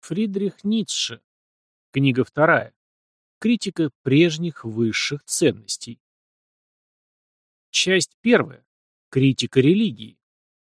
Фридрих Ницше. Книга вторая. Критика прежних высших ценностей. Часть первая. Критика религии.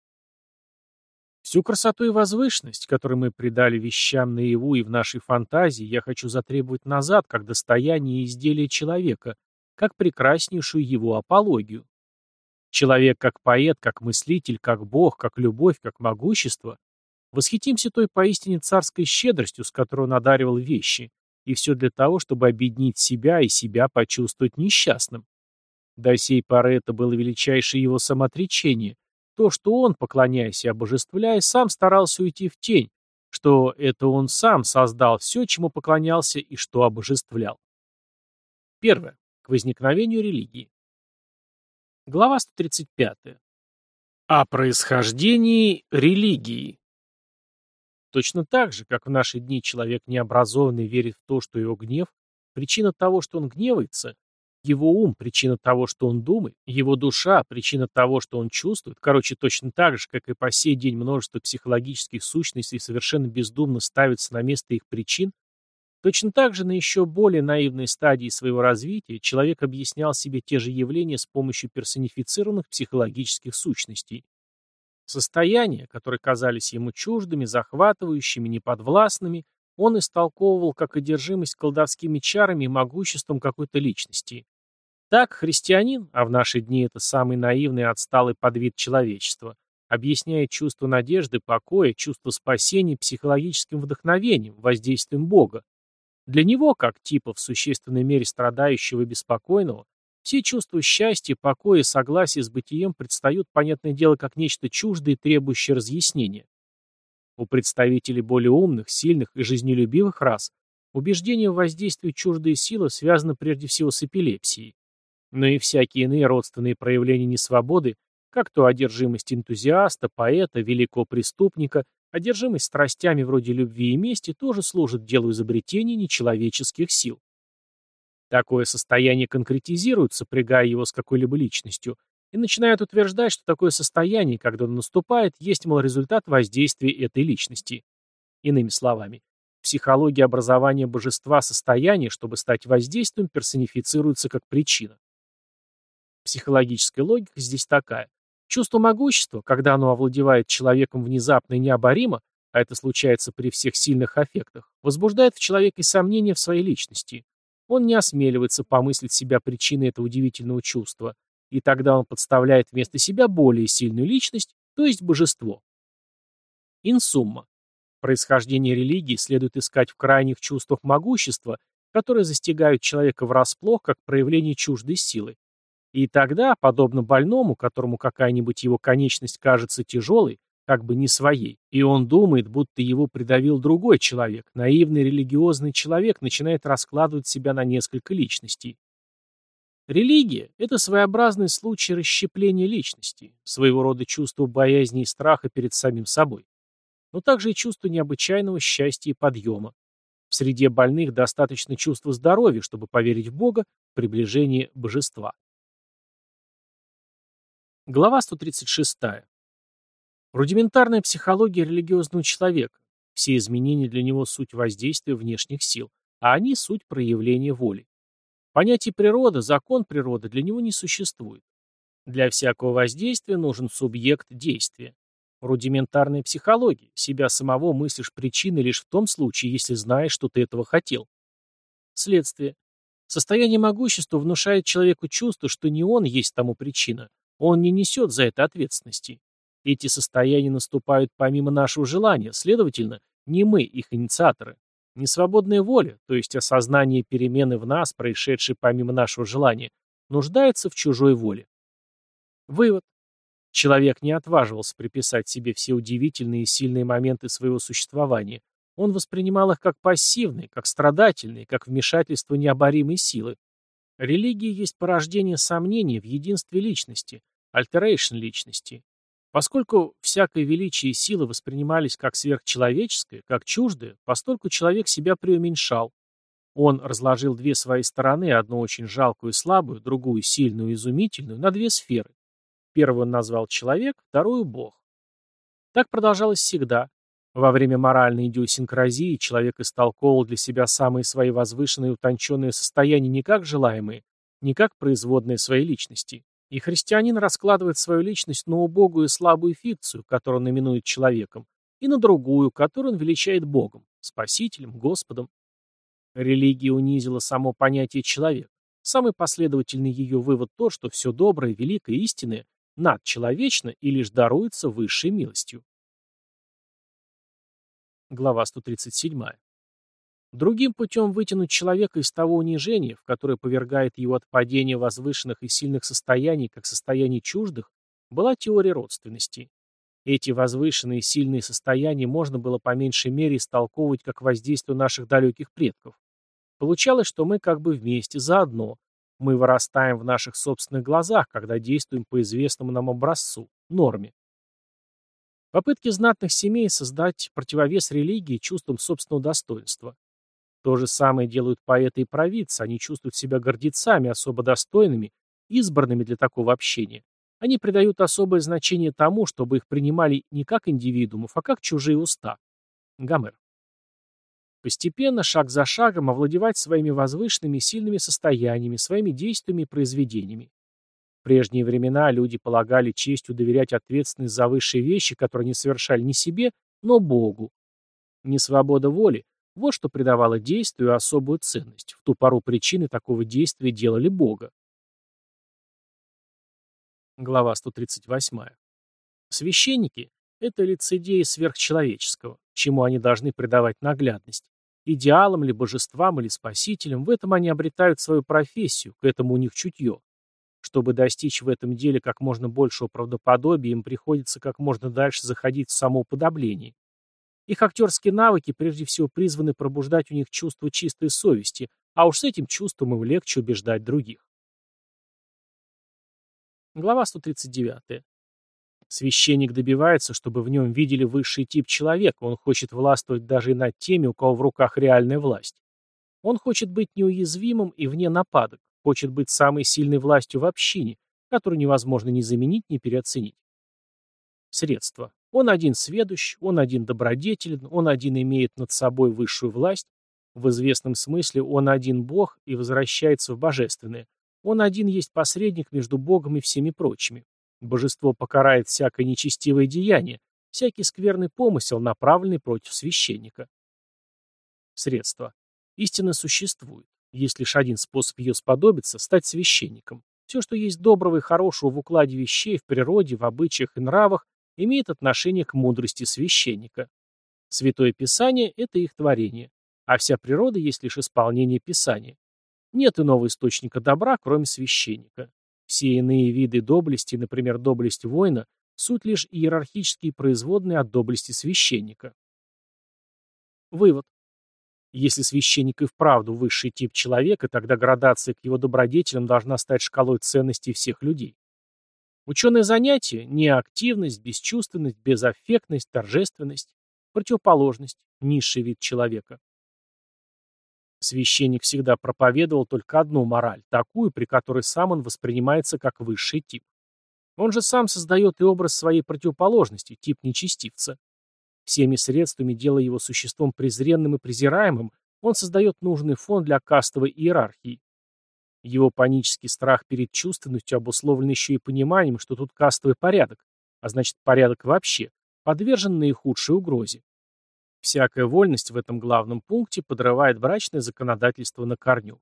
Всю красоту и возвышенность, которую мы придали вещам наяву и в нашей фантазии, я хочу затребовать назад, как достояние и изделие человека, как прекраснейшую его апологию. Человек как поэт, как мыслитель, как бог, как любовь, как могущество. Восхитимся той поистине царской щедростью, с которой он одаривал вещи, и все для того, чтобы объединить себя и себя почувствовать несчастным. До сей поры это было величайшее его самоотречение, то, что он, поклоняясь и обожествляя, сам старался уйти в тень, что это он сам создал все, чему поклонялся и что обожествлял. Первое. К возникновению религии. Глава 135. О происхождении религии. Точно так же, как в наши дни человек необразованный верит в то, что его гнев – причина того, что он гневается, его ум – причина того, что он думает, его душа – причина того, что он чувствует, короче, точно так же, как и по сей день множество психологических сущностей совершенно бездумно ставится на место их причин, точно так же на еще более наивной стадии своего развития человек объяснял себе те же явления с помощью персонифицированных психологических сущностей. Состояния, которые казались ему чуждыми, захватывающими, неподвластными, он истолковывал как одержимость колдовскими чарами и могуществом какой-то личности. Так христианин, а в наши дни это самый наивный и отсталый подвид человечества, объясняет чувство надежды, покоя, чувство спасения психологическим вдохновением, воздействием Бога. Для него, как типа в существенной мере страдающего и беспокойного, все чувства счастья, покоя и согласия с бытием предстают, понятное дело, как нечто чуждое и требующее разъяснения. У представителей более умных, сильных и жизнелюбивых рас убеждение в воздействии чуждой силы связано прежде всего с эпилепсией. Но и всякие иные родственные проявления несвободы, как то одержимость энтузиаста, поэта, великого преступника, одержимость страстями вроде любви и мести, тоже служит делу изобретения нечеловеческих сил. Такое состояние конкретизирует, сопрягая его с какой-либо личностью, и начинают утверждать, что такое состояние, когда оно наступает, есть, мол, результат воздействия этой личности. Иными словами, психология образования божества состояния, чтобы стать воздействием, персонифицируется как причина. Психологическая логика здесь такая. Чувство могущества, когда оно овладевает человеком внезапно и необоримо, а это случается при всех сильных аффектах, возбуждает в человеке сомнения в своей личности. Он не осмеливается помыслить себя причиной этого удивительного чувства, и тогда он подставляет вместо себя более сильную личность, то есть божество. Инсумма. Происхождение религии следует искать в крайних чувствах могущества, которые застигают человека врасплох как проявление чуждой силы. И тогда, подобно больному, которому какая-нибудь его конечность кажется тяжелой, как бы не своей, и он думает, будто его придавил другой человек, наивный религиозный человек начинает раскладывать себя на несколько личностей. Религия – это своеобразный случай расщепления личности, своего рода чувство боязни и страха перед самим собой, но также и чувство необычайного счастья и подъема. В среде больных достаточно чувства здоровья, чтобы поверить в Бога, в приближение божества. Глава 136. Рудиментарная психология религиозного человека. Все изменения для него суть воздействия внешних сил, а они суть проявления воли. Понятие природа, закон природы для него не существует. Для всякого воздействия нужен субъект действия. Рудиментарная психология. Себя самого мыслишь причиной лишь в том случае, если знаешь, что ты этого хотел. Следствие. Состояние могущества внушает человеку чувство, что не он есть тому причина. Он не несет за это ответственности. Эти состояния наступают помимо нашего желания, следовательно, не мы их инициаторы. Несвободная воля, то есть осознание перемены в нас, происшедшей помимо нашего желания, нуждается в чужой воле. Вывод. Человек не отваживался приписать себе все удивительные и сильные моменты своего существования. Он воспринимал их как пассивные, как страдательные, как вмешательство необоримой силы. Религия есть порождение сомнений в единстве личности, альтерейшн личности. Поскольку всякое величие и сила воспринимались как сверхчеловеческое, как чуждое, постольку человек себя преуменьшал. Он разложил две свои стороны, одну очень жалкую и слабую, другую сильную и изумительную, на две сферы. Первую он назвал человек, вторую – Бог. Так продолжалось всегда. Во время моральной идиосинкразии человек истолковывал для себя самые свои возвышенные и утонченные состояния не как желаемые, не как производные своей личности. И христианин раскладывает свою личность на убогую и слабую фикцию, которую он именует человеком, и на другую, которую он величает Богом, Спасителем, Господом. Религия унизила само понятие человек. Самый последовательный ее вывод тот, что все доброе, великое, истинное надчеловечно и лишь даруется высшей милостью. Глава 137. Другим путем вытянуть человека из того унижения, в которое повергает его от падения возвышенных и сильных состояний, как состояний чуждых, была теория родственности. Эти возвышенные и сильные состояния можно было по меньшей мере истолковывать как воздействие наших далеких предков. Получалось, что мы как бы вместе, заодно. Мы вырастаем в наших собственных глазах, когда действуем по известному нам образцу, норме. Попытки знатных семей создать противовес религии чувствам собственного достоинства. То же самое делают поэты и провидцы, они чувствуют себя гордецами, особо достойными, избранными для такого общения. Они придают особое значение тому, чтобы их принимали не как индивидуумов, а как чужие уста. Гомер. Постепенно, шаг за шагом, овладевать своими возвышенными и сильными состояниями, своими действиями и произведениями. В прежние времена люди полагали честью доверять ответственность за высшие вещи, которые они совершали не себе, но Богу. Несвобода воли – вот что придавало действию особую ценность. В ту пору причины такого действия делали Бога. Глава 138. Священники – это лицедеи сверхчеловеческого, чему они должны придавать наглядность. Идеалам ли, божествам или спасителям, в этом они обретают свою профессию, к этому у них чутье. Чтобы достичь в этом деле как можно большего правдоподобия, им приходится как можно дальше заходить в самоуподобление. Их актерские навыки прежде всего призваны пробуждать у них чувство чистой совести, а уж с этим чувством им легче убеждать других. Глава 139. Священник добивается, чтобы в нем видели высший тип человека, он хочет властвовать даже и над теми, у кого в руках реальная власть. Он хочет быть неуязвимым и вне нападок, хочет быть самой сильной властью в общине, которую невозможно ни заменить, ни переоценить. Средства. Он один сведущ, он один добродетелен, он один имеет над собой высшую власть, в известном смысле он один Бог и возвращается в божественное. Он один есть посредник между Богом и всеми прочими. Божество покарает всякое нечестивое деяние, всякий скверный помысел, направленный против священника. Средства. Истина существует. Есть лишь один способ ее сподобиться – стать священником. Все, что есть доброго и хорошего в укладе вещей, в природе, в обычаях и нравах, имеет отношение к мудрости священника. Святое Писание – это их творение, а вся природа есть лишь исполнение Писания. Нет иного источника добра, кроме священника. Все иные виды доблести, например, доблесть воина, суть лишь иерархические производные от доблести священника. Вывод. Если священник и вправду высший тип человека, тогда градация к его добродетелям должна стать шкалой ценностей всех людей. Ученое занятие – неактивность, бесчувственность, безаффектность, торжественность, противоположность, низший вид человека. Священник всегда проповедовал только одну мораль, такую, при которой сам он воспринимается как высший тип. Он же сам создает и образ своей противоположности, тип нечестивца. Всеми средствами, делая его существом презренным и презираемым, он создает нужный фон для кастовой иерархии. Его панический страх перед чувственностью обусловлен еще и пониманием, что тут кастовый порядок, а значит порядок вообще, подвержен наихудшей угрозе. Всякая вольность в этом главном пункте подрывает брачное законодательство на корню.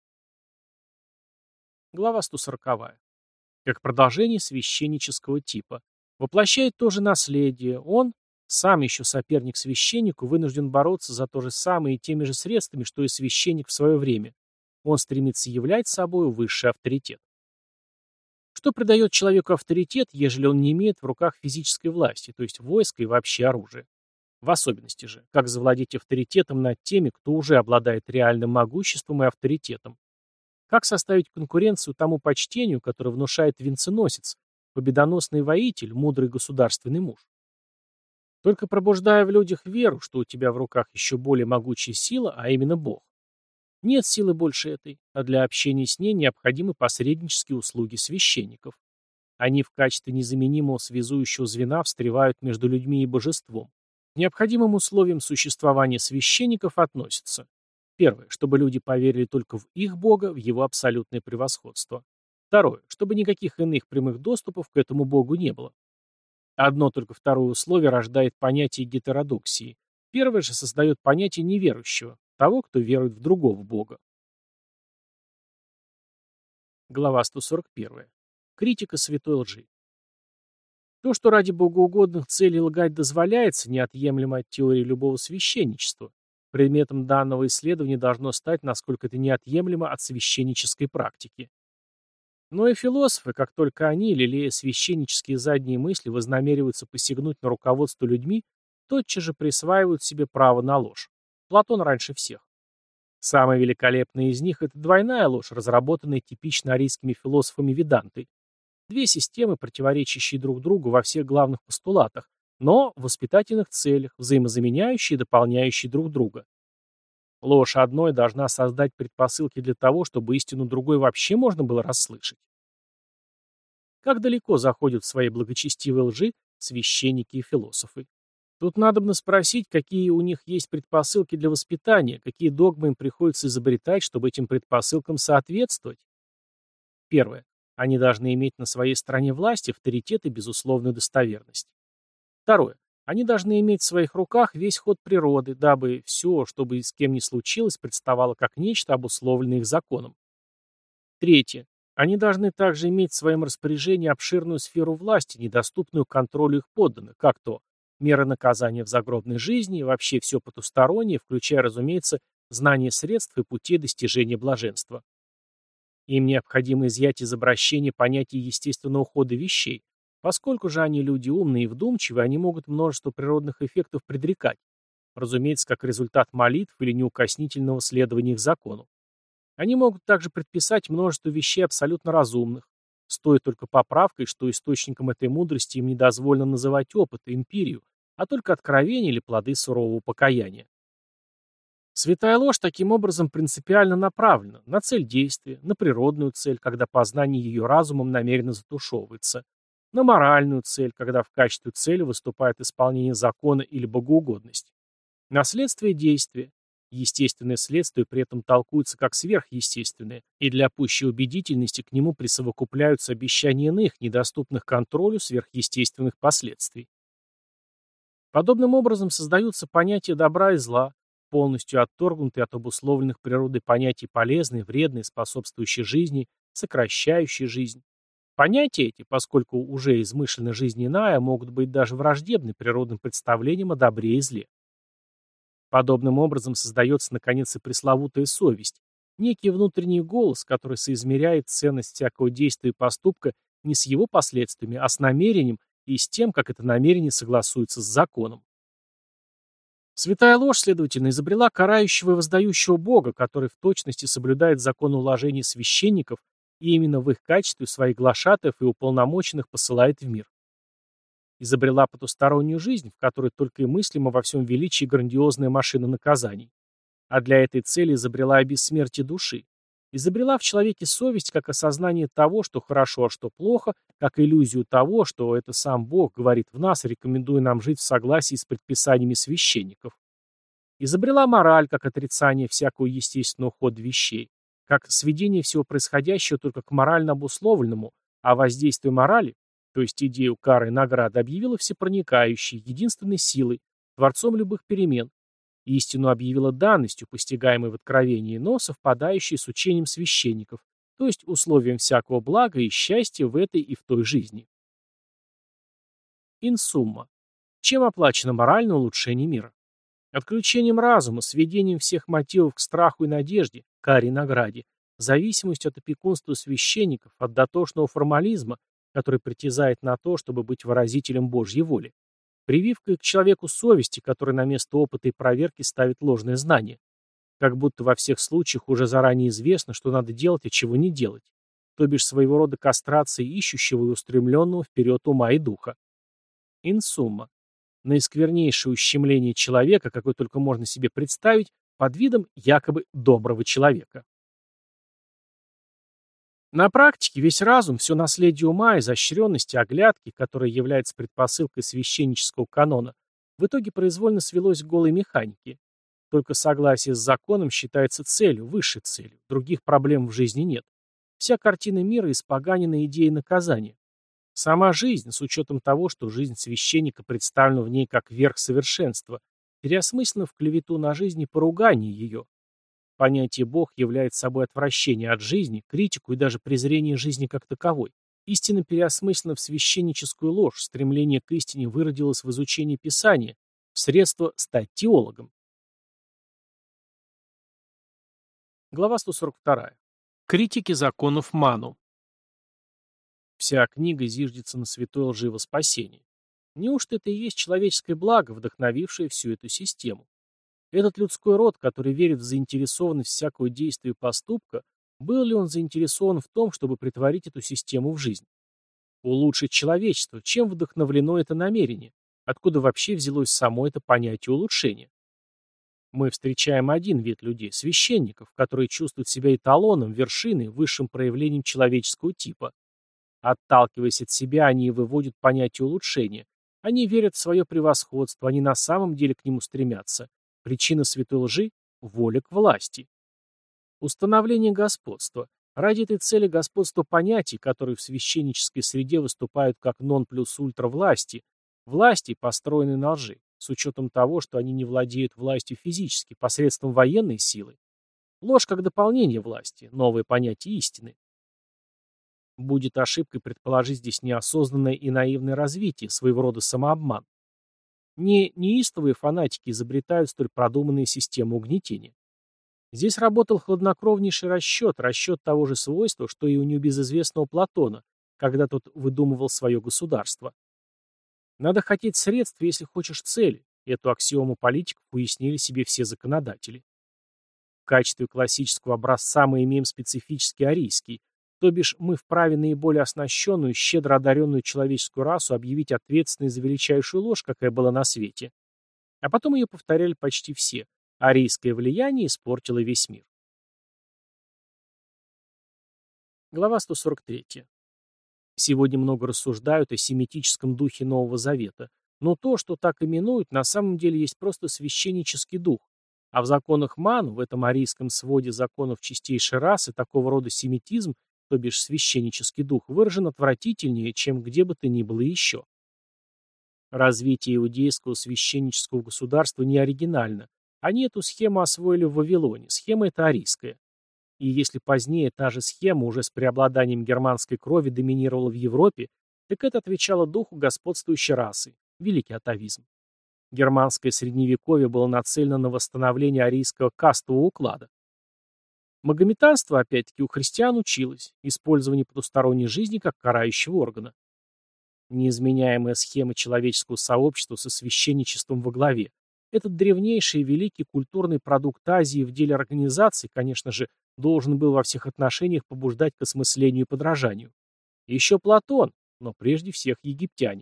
Глава 140. Как продолжение священнического типа. Воплощает то же наследие. Он, сам еще соперник священнику, вынужден бороться за то же самое и теми же средствами, что и священник в свое время. Он стремится являть собой высший авторитет. Что придает человеку авторитет, ежели он не имеет в руках физической власти, то есть войска и вообще оружия? В особенности же, как завладеть авторитетом над теми, кто уже обладает реальным могуществом и авторитетом? Как составить конкуренцию тому почтению, которое внушает венценосец, победоносный воитель, мудрый государственный муж? Только пробуждая в людях веру, что у тебя в руках еще более могучая сила, а именно Бог. Нет силы больше этой, а для общения с ней необходимы посреднические услуги священников. Они в качестве незаменимого связующего звена встревают между людьми и божеством. К необходимым условиям существования священников относятся: первое, чтобы люди поверили только в их Бога, в его абсолютное превосходство. Второе, чтобы никаких иных прямых доступов к этому Богу не было. Одно только второе условие рождает понятие гетеродоксии. Первое же создает понятие неверующего, того, кто верует в другого Бога. Глава 141. Критика святой лжи. То, что ради богоугодных целей лгать дозволяется, неотъемлемо от теории любого священничества. Предметом данного исследования должно стать, насколько это неотъемлемо от священнической практики. Но и философы, как только они, лелея священнические задние мысли, вознамериваются посягнуть на руководство людьми, тотчас же присваивают себе право на ложь. Платон раньше всех. Самая великолепная из них – это двойная ложь, разработанная типично арийскими философами Веданты. Две системы, противоречащие друг другу во всех главных постулатах, но в воспитательных целях, взаимозаменяющие и дополняющие друг друга. Ложь одной должна создать предпосылки для того, чтобы истину другой вообще можно было расслышать. Как далеко заходят в своей благочестивой лжи священники и философы? Тут надобно спросить, какие у них есть предпосылки для воспитания, какие догмы им приходится изобретать, чтобы этим предпосылкам соответствовать. Первое. Они должны иметь на своей стороне власти авторитет и безусловную достоверность. Второе. Они должны иметь в своих руках весь ход природы, дабы все, что бы с кем ни случилось, представало как нечто, обусловленное их законом. Третье. Они должны также иметь в своем распоряжении обширную сферу власти, недоступную контролю их подданных, как то меры наказания в загробной жизни и вообще все потустороннее, включая, разумеется, знание средств и путей достижения блаженства. Им необходимо изъять из обращения понятие естественного хода вещей. Поскольку же они люди умные и вдумчивые, они могут множество природных эффектов предрекать, разумеется, как результат молитв или неукоснительного следования их закону. Они могут также предписать множество вещей абсолютно разумных, с той только поправкой, что источником этой мудрости им не дозволено называть опыт и эмпирию, а только откровение или плоды сурового покаяния. Святая ложь таким образом принципиально направлена на цель действия, на природную цель, когда познание ее разумом намеренно затушевывается, на моральную цель, когда в качестве цели выступает исполнение закона или богоугодность, на следствие действия. Естественное следствие при этом толкуется как сверхъестественное, и для пущей убедительности к нему присовокупляются обещания иных, недоступных контролю сверхъестественных последствий. Подобным образом создаются понятия добра и зла, полностью отторгнутые от обусловленных природой понятий полезной, вредной, способствующей жизни, сокращающей жизнь. Понятия эти, поскольку уже измышлена жизнь иная, могут быть даже враждебны природным представлениям о добре и зле. Подобным образом создается, наконец, и пресловутая совесть, некий внутренний голос, который соизмеряет ценность всякого действия и поступка не с его последствиями, а с намерением и с тем, как это намерение согласуется с законом. Святая ложь, следовательно, изобрела карающего и воздающего Бога, который в точности соблюдает законоуложения священников и именно в их качестве своих глашатаев и уполномоченных посылает в мир. Изобрела потустороннюю жизнь, в которой только и мыслима во всем величии грандиозная машина наказаний. А для этой цели изобрела и бессмертие души. Изобрела в человеке совесть как осознание того, что хорошо, а что плохо, как иллюзию того, что это сам Бог говорит в нас, рекомендуя нам жить в согласии с предписаниями священников. Изобрела мораль как отрицание всякого естественного хода вещей, как сведение всего происходящего только к морально обусловленному, а воздействие морали, то есть идею кары и награды, объявила всепроникающей, единственной силой, творцом любых перемен. Истину объявила данностью, постигаемой в откровении, но совпадающей с учением священников, то есть условием всякого блага и счастья в этой и в той жизни. Инсумма. Чем оплачено моральное улучшение мира? Отключением разума, сведением всех мотивов к страху и надежде, каре и награде, зависимостью от опекунства священников, от дотошного формализма, который притязает на то, чтобы быть выразителем Божьей воли, прививкой к человеку совести, который на место опыта и проверки ставит ложное знание. Как будто во всех случаях уже заранее известно, что надо делать, а чего не делать. То бишь своего рода кастрации ищущего и устремленного вперед ума и духа. Инсумма. Наисквернейшее ущемление человека, какое только можно себе представить, под видом якобы доброго человека. На практике весь разум, все наследие ума, изощренности, оглядки, которая является предпосылкой священнического канона, В итоге произвольно свелось к голой механике. Только согласие с законом считается целью, высшей целью. Других проблем в жизни нет. Вся картина мира испоганена идеей наказания. Сама жизнь, с учетом того, что жизнь священника представлена в ней как верх совершенства, переосмыслена в клевету на жизнь и поругание ее. Понятие «Бог» является собой отвращение от жизни, критику и даже презрение жизни как таковой. Истина переосмыслена в священническую ложь, стремление к истине выродилось в изучении Писания, в средство стать теологом. Глава 142. Критики законов Ману. Вся книга зиждется на святой лживоспасении. Неужто это и есть человеческое благо, вдохновившее всю эту систему? Этот людской род, который верит в заинтересованность всякого действия и поступка, был ли он заинтересован в том, чтобы притворить эту систему в жизнь? Улучшить человечество, чем вдохновлено это намерение? Откуда вообще взялось само это понятие улучшения? Мы встречаем один вид людей – священников, которые чувствуют себя эталоном, вершиной, высшим проявлением человеческого типа. Отталкиваясь от себя, они выводят понятие улучшения. Они верят в свое превосходство, они на самом деле к нему стремятся. Причина святой лжи – воля к власти. Установление господства. Ради этой цели господство понятий, которые в священнической среде выступают как нон-плюс-ультра власти, власти, построенной на лжи, с учетом того, что они не владеют властью физически, посредством военной силы. Ложь как дополнение власти, новое понятие истины. Будет ошибкой предположить здесь неосознанное и наивное развитие, своего рода самообман. Не неистовые фанатики изобретают столь продуманные системы угнетения. Здесь работал хладнокровнейший расчет того же свойства, что и у небезызвестного Платона, когда тот выдумывал свое государство. Надо хотеть средств, если хочешь цели. Эту аксиому политиков уяснили себе все законодатели. В качестве классического образца мы имеем специфический арийский, то бишь мы вправе наиболее оснащенную, щедро одаренную человеческую расу объявить ответственной за величайшую ложь, какая была на свете. А потом ее повторяли почти все. Арийское влияние испортило весь мир. Глава 143. Сегодня много рассуждают о семитическом духе Нового Завета, но то, что так именуют, на самом деле есть просто священнический дух. А в законах Ману, в этом арийском своде законов чистейшей расы, такого рода семитизм, то бишь священнический дух, выражен отвратительнее, чем где бы то ни было еще. Развитие иудейского священнического государства не оригинально. Они эту схему освоили в Вавилоне, схема эта арийская. И если позднее та же схема уже с преобладанием германской крови доминировала в Европе, так это отвечало духу господствующей расы, великий атавизм. Германское средневековье было нацелено на восстановление арийского кастового уклада. Магометанство, опять-таки, у христиан училось, использование потусторонней жизни как карающего органа. Неизменяемая схема человеческого сообщества со священничеством во главе. Этот древнейший и великий культурный продукт Азии в деле организации, конечно же, должен был во всех отношениях побуждать к осмыслению и подражанию. И еще Платон, но прежде всех египтяне.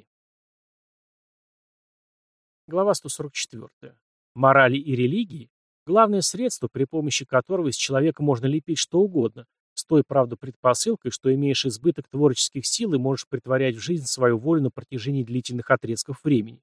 Глава 144. Морали и религии – главное средство, при помощи которого из человека можно лепить что угодно, с той, правда, предпосылкой, что имеешь избыток творческих сил и можешь притворять в жизнь свою волю на протяжении длительных отрезков времени.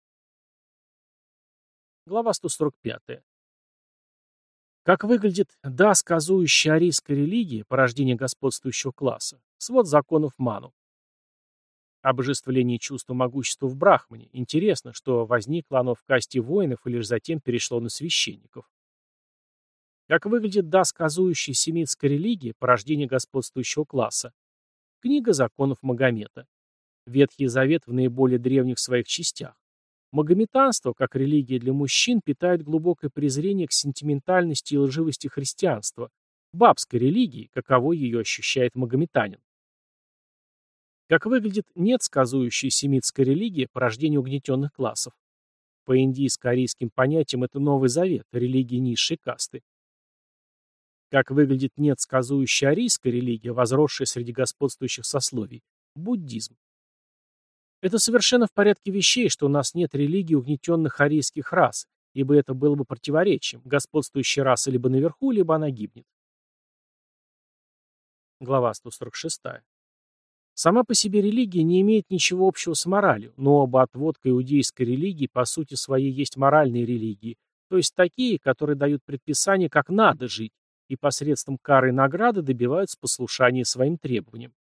Глава 145. Как выглядит сказующая арийская религия, порождение господствующего класса, свод законов Ману. Обожествление чувства могущества в Брахмане. Интересно, что возникло оно в касте воинов и лишь затем перешло на священников. Как выглядит сказующая семитская религия, порождение господствующего класса. Книга законов Магомета. Ветхий Завет в наиболее древних своих частях. Магометанство, как религия для мужчин, питает глубокое презрение к сентиментальности и лживости христианства, бабской религии, каковой ее ощущает магометанин. Как выглядит сказующая семитская религия, порождение угнетенных классов. По индийско-арийским понятиям это Новый Завет, религия низшей касты. Как выглядит сказующая арийская религия, возросшая среди господствующих сословий, буддизм. Это совершенно в порядке вещей, что у нас нет религии угнетенных арийских рас, ибо это было бы противоречием. Господствующая раса либо наверху, либо она гибнет. Глава 146. Сама по себе религия не имеет ничего общего с моралью, но оба отводка иудейской религии по сути своей есть моральные религии, то есть такие, которые дают предписание, как надо жить, и посредством кары и награды добиваются послушания своим требованиям.